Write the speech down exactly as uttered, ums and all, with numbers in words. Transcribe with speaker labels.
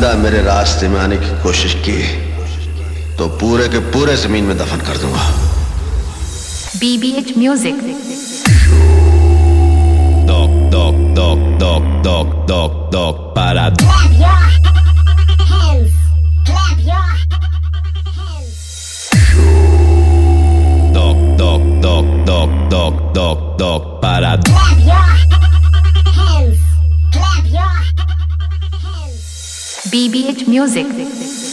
Speaker 1: दोबारा मेरे रास्ते में आने की कोशिश की तो पूरे के पूरे जमीन में दफन कर दूंगा।
Speaker 2: B B H Music.
Speaker 3: Dog, dog, dog, dog, dog, dog, dog, para.
Speaker 4: Clap your hands. Clap your hands.
Speaker 3: Dog, dog, dog, dog, dog, dog, dog, para.
Speaker 4: Clap your hands. Clap your hands.
Speaker 2: B B H Music.